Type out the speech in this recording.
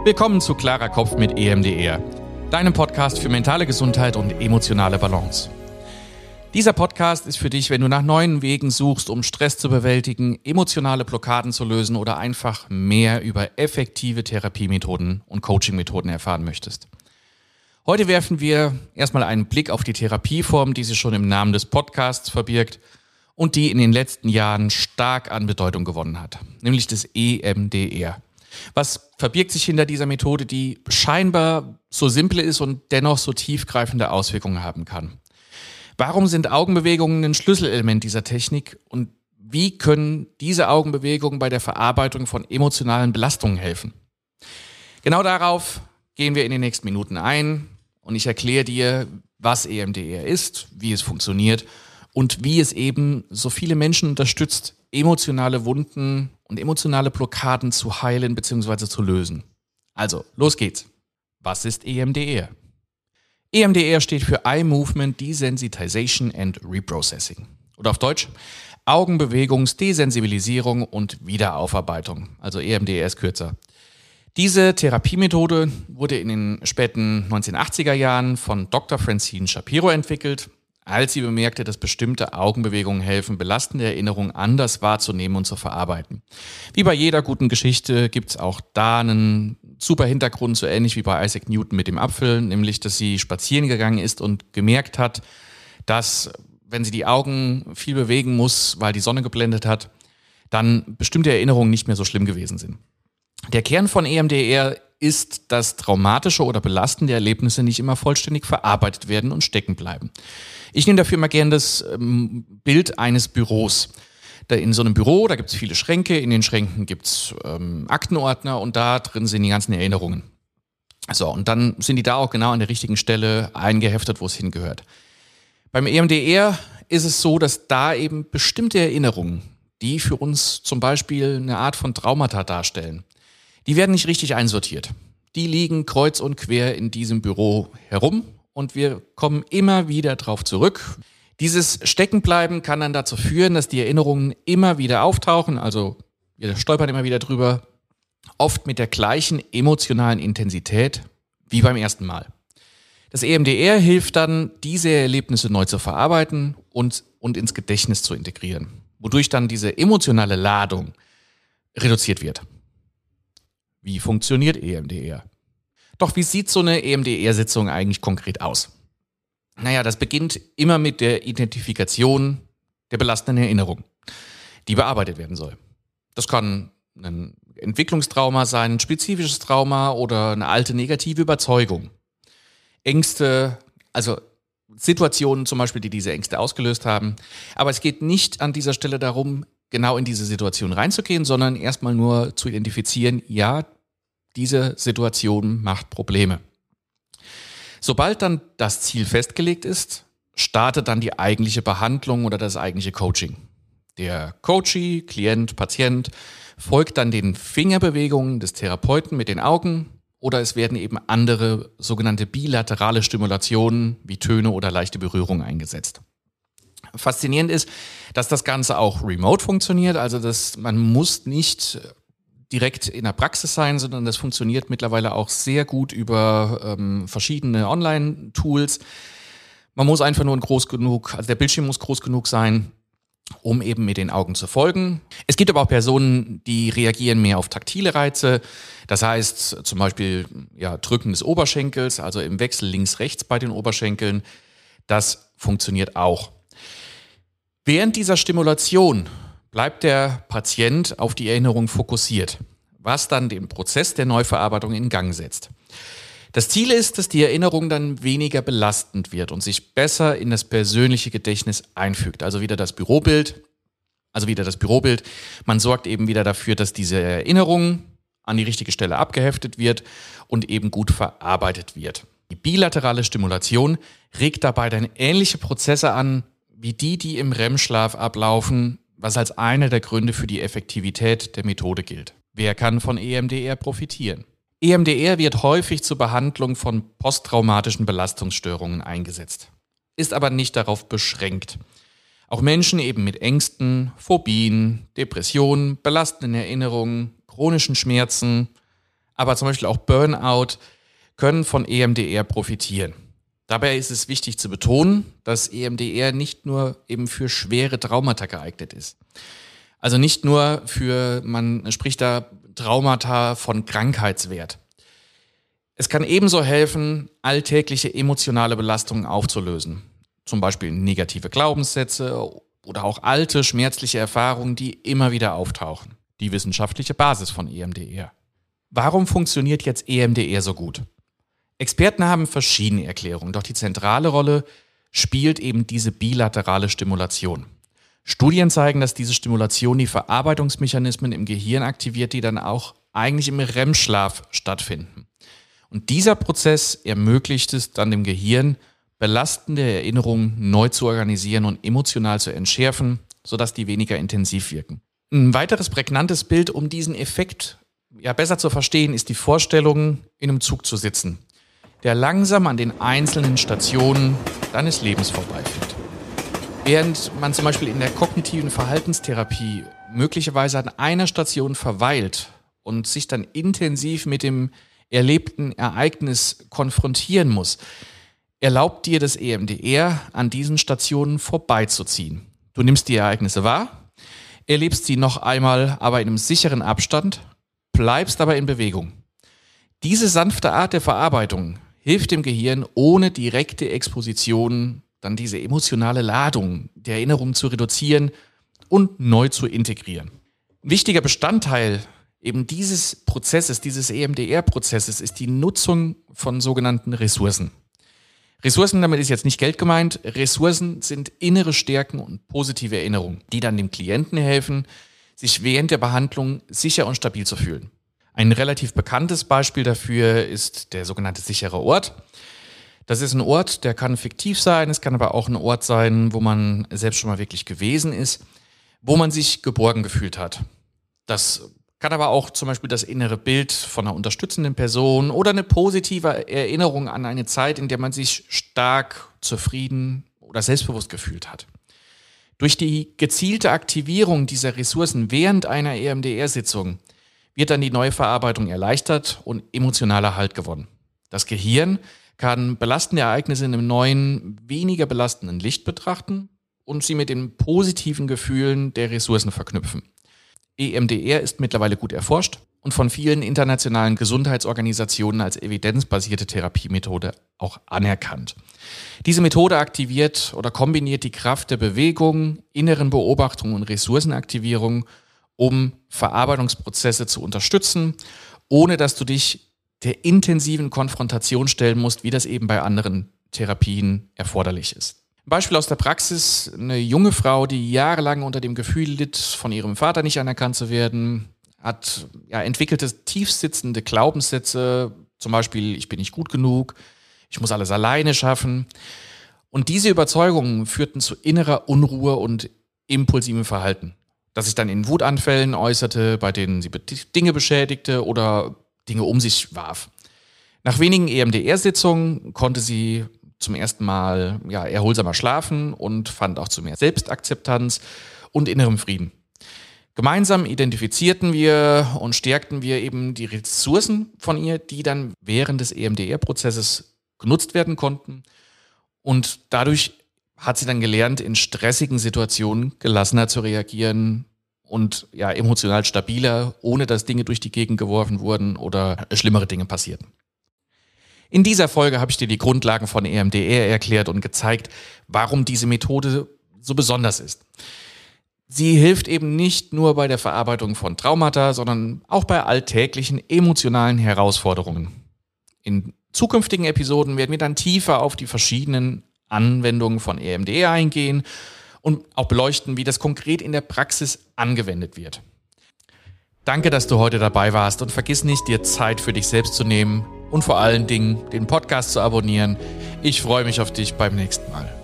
Willkommen zu Klarer Kopf mit EMDR, deinem Podcast für mentale Gesundheit und emotionale Balance. Dieser Podcast ist für dich, wenn du nach neuen Wegen suchst, um Stress zu bewältigen, emotionale Blockaden zu lösen oder einfach mehr über effektive Therapiemethoden und Coachingmethoden erfahren möchtest. Heute werfen wir erstmal einen Blick auf die Therapieform, die sich schon im Namen des Podcasts verbirgt und die in den letzten Jahren stark an Bedeutung gewonnen hat, nämlich das EMDR. Was verbirgt sich hinter dieser Methode, die scheinbar so simpel ist und dennoch so tiefgreifende Auswirkungen haben kann? Warum sind Augenbewegungen ein Schlüsselelement dieser Technik und wie können diese Augenbewegungen bei der Verarbeitung von emotionalen Belastungen helfen? Genau darauf gehen wir in den nächsten Minuten ein und ich erkläre dir, was EMDR ist, wie es funktioniert und wie es eben so viele Menschen unterstützt, emotionale Wunden und emotionale Blockaden zu heilen bzw. zu lösen. Also, los geht's. Was ist EMDR? EMDR steht für Eye Movement Desensitization and Reprocessing. Oder auf Deutsch Augenbewegungs-Desensibilisierung und Wiederaufarbeitung. Also EMDR ist kürzer. Diese Therapiemethode wurde in den späten 1980er Jahren von Dr. Francine Shapiro entwickelt, als sie bemerkte, dass bestimmte Augenbewegungen helfen, belastende Erinnerungen anders wahrzunehmen und zu verarbeiten. Wie bei jeder guten Geschichte gibt es auch da einen super Hintergrund, so ähnlich wie bei Isaac Newton mit dem Apfel, nämlich, dass sie spazieren gegangen ist und gemerkt hat, dass, wenn sie die Augen viel bewegen muss, weil die Sonne geblendet hat, dann bestimmte Erinnerungen nicht mehr so schlimm gewesen sind. Der Kern von EMDR ist, dass traumatische oder belastende Erlebnisse nicht immer vollständig verarbeitet werden und stecken bleiben. Ich nehme dafür immer gerne das Bild eines Büros. In so einem Büro, da gibt es viele Schränke, in den Schränken gibt es Aktenordner und da drin sind die ganzen Erinnerungen. So, und dann sind die da auch genau an der richtigen Stelle eingeheftet, wo es hingehört. Beim EMDR ist es so, dass da eben bestimmte Erinnerungen, die für uns zum Beispiel eine Art von Traumata darstellen, die werden nicht richtig einsortiert. Die liegen kreuz und quer in diesem Büro herum und wir kommen immer wieder drauf zurück. Dieses Steckenbleiben kann dann dazu führen, dass die Erinnerungen immer wieder auftauchen, also wir stolpern immer wieder drüber, oft mit der gleichen emotionalen Intensität wie beim ersten Mal. Das EMDR hilft dann, diese Erlebnisse neu zu verarbeiten und ins Gedächtnis zu integrieren, wodurch dann diese emotionale Ladung reduziert wird. Wie funktioniert EMDR? Doch wie sieht so eine EMDR-Sitzung eigentlich konkret aus? Naja, das beginnt immer mit der Identifikation der belastenden Erinnerung, die bearbeitet werden soll. Das kann ein Entwicklungstrauma sein, ein spezifisches Trauma oder eine alte negative Überzeugung. Ängste, also Situationen zum Beispiel, die diese Ängste ausgelöst haben. Aber es geht nicht an dieser Stelle darum, genau in diese Situation reinzugehen, sondern erstmal nur zu identifizieren, ja, diese Situation macht Probleme. Sobald dann das Ziel festgelegt ist, startet dann die eigentliche Behandlung oder das eigentliche Coaching. Der Coachee, Klient, Patient folgt dann den Fingerbewegungen des Therapeuten mit den Augen oder es werden eben andere sogenannte bilaterale Stimulationen wie Töne oder leichte Berührung eingesetzt. Faszinierend ist, dass das Ganze auch remote funktioniert, also dass man muss nicht direkt in der Praxis sein, sondern das funktioniert mittlerweile auch sehr gut über verschiedene Online-Tools. Man muss einfach nur der Bildschirm muss groß genug sein, um eben mit den Augen zu folgen. Es gibt aber auch Personen, die reagieren mehr auf taktile Reize. Das heißt zum Beispiel Drücken des Oberschenkels, also im Wechsel links-rechts bei den Oberschenkeln. Das funktioniert auch. Während dieser Stimulation bleibt der Patient auf die Erinnerung fokussiert, was dann den Prozess der Neuverarbeitung in Gang setzt. Das Ziel ist, dass die Erinnerung dann weniger belastend wird und sich besser in das persönliche Gedächtnis einfügt. Also wieder das Bürobild. Man sorgt eben wieder dafür, dass diese Erinnerung an die richtige Stelle abgeheftet wird und eben gut verarbeitet wird. Die bilaterale Stimulation regt dabei dann ähnliche Prozesse an, wie die im REM-Schlaf ablaufen, was als einer der Gründe für die Effektivität der Methode gilt. Wer kann von EMDR profitieren? EMDR wird häufig zur Behandlung von posttraumatischen Belastungsstörungen eingesetzt, ist aber nicht darauf beschränkt. Auch Menschen eben mit Ängsten, Phobien, Depressionen, belastenden Erinnerungen, chronischen Schmerzen, aber zum Beispiel auch Burnout können von EMDR profitieren. Dabei ist es wichtig zu betonen, dass EMDR nicht nur eben für schwere Traumata geeignet ist. Also nicht nur man spricht da Traumata von Krankheitswert. Es kann ebenso helfen, alltägliche emotionale Belastungen aufzulösen. Zum Beispiel negative Glaubenssätze oder auch alte, schmerzliche Erfahrungen, die immer wieder auftauchen. Die wissenschaftliche Basis von EMDR. Warum funktioniert jetzt EMDR so gut? Experten haben verschiedene Erklärungen, doch die zentrale Rolle spielt eben diese bilaterale Stimulation. Studien zeigen, dass diese Stimulation die Verarbeitungsmechanismen im Gehirn aktiviert, die dann auch eigentlich im REM-Schlaf stattfinden. Und dieser Prozess ermöglicht es dann dem Gehirn, belastende Erinnerungen neu zu organisieren und emotional zu entschärfen, sodass die weniger intensiv wirken. Ein weiteres prägnantes Bild, um diesen Effekt besser zu verstehen, ist die Vorstellung, in einem Zug zu sitzen, der langsam an den einzelnen Stationen deines Lebens vorbeifährt. Während man zum Beispiel in der kognitiven Verhaltenstherapie möglicherweise an einer Station verweilt und sich dann intensiv mit dem erlebten Ereignis konfrontieren muss, erlaubt dir das EMDR, an diesen Stationen vorbeizuziehen. Du nimmst die Ereignisse wahr, erlebst sie noch einmal, aber in einem sicheren Abstand, bleibst aber in Bewegung. Diese sanfte Art der Verarbeitung hilft dem Gehirn, ohne direkte Exposition dann diese emotionale Ladung der Erinnerung zu reduzieren und neu zu integrieren. Ein wichtiger Bestandteil eben dieses Prozesses, dieses EMDR-Prozesses, ist die Nutzung von sogenannten Ressourcen. Ressourcen, damit ist jetzt nicht Geld gemeint, Ressourcen sind innere Stärken und positive Erinnerungen, die dann dem Klienten helfen, sich während der Behandlung sicher und stabil zu fühlen. Ein relativ bekanntes Beispiel dafür ist der sogenannte sichere Ort. Das ist ein Ort, der kann fiktiv sein, es kann aber auch ein Ort sein, wo man selbst schon mal wirklich gewesen ist, wo man sich geborgen gefühlt hat. Das kann aber auch zum Beispiel das innere Bild von einer unterstützenden Person oder eine positive Erinnerung an eine Zeit, in der man sich stark, zufrieden oder selbstbewusst gefühlt hat. Durch die gezielte Aktivierung dieser Ressourcen während einer EMDR-Sitzung wird dann die Neuverarbeitung erleichtert und emotionaler Halt gewonnen. Das Gehirn kann belastende Ereignisse in einem neuen, weniger belastenden Licht betrachten und sie mit den positiven Gefühlen der Ressourcen verknüpfen. EMDR ist mittlerweile gut erforscht und von vielen internationalen Gesundheitsorganisationen als evidenzbasierte Therapiemethode auch anerkannt. Diese Methode aktiviert oder kombiniert die Kraft der Bewegung, inneren Beobachtung und Ressourcenaktivierung, um Verarbeitungsprozesse zu unterstützen, ohne dass du dich der intensiven Konfrontation stellen musst, wie das eben bei anderen Therapien erforderlich ist. Ein Beispiel aus der Praxis: eine junge Frau, die jahrelang unter dem Gefühl litt, von ihrem Vater nicht anerkannt zu werden, entwickelte tiefsitzende Glaubenssätze, zum Beispiel: ich bin nicht gut genug, ich muss alles alleine schaffen. Und diese Überzeugungen führten zu innerer Unruhe und impulsivem Verhalten, das sich dann in Wutanfällen äußerte, bei denen sie Dinge beschädigte oder Dinge um sich warf. Nach wenigen EMDR-Sitzungen konnte sie zum ersten Mal erholsamer schlafen und fand auch zu mehr Selbstakzeptanz und innerem Frieden. Gemeinsam identifizierten wir und stärkten wir eben die Ressourcen von ihr, die dann während des EMDR-Prozesses genutzt werden konnten. Und dadurch hat sie dann gelernt, in stressigen Situationen gelassener zu reagieren und emotional stabiler, ohne dass Dinge durch die Gegend geworfen wurden oder schlimmere Dinge passierten. In dieser Folge habe ich dir die Grundlagen von EMDR erklärt und gezeigt, warum diese Methode so besonders ist. Sie hilft eben nicht nur bei der Verarbeitung von Traumata, sondern auch bei alltäglichen emotionalen Herausforderungen. In zukünftigen Episoden werden wir dann tiefer auf die verschiedenen Anwendungen von EMDR eingehen und auch beleuchten, wie das konkret in der Praxis angewendet wird. Danke, dass du heute dabei warst, und vergiss nicht, dir Zeit für dich selbst zu nehmen und vor allen Dingen den Podcast zu abonnieren. Ich freue mich auf dich beim nächsten Mal.